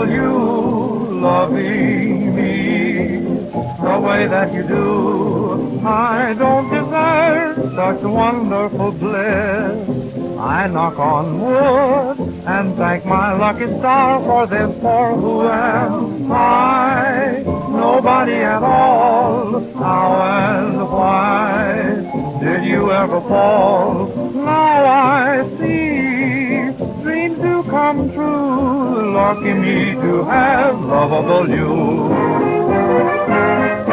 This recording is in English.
lovable you, loving me the way that you do. I don't deserve such wonderful bliss. I knock on wood and thank my lucky star for this, for who am I? Nobody at all. How and why did you ever fall? Now I see dreams do come true. Lucky me to have lovable you.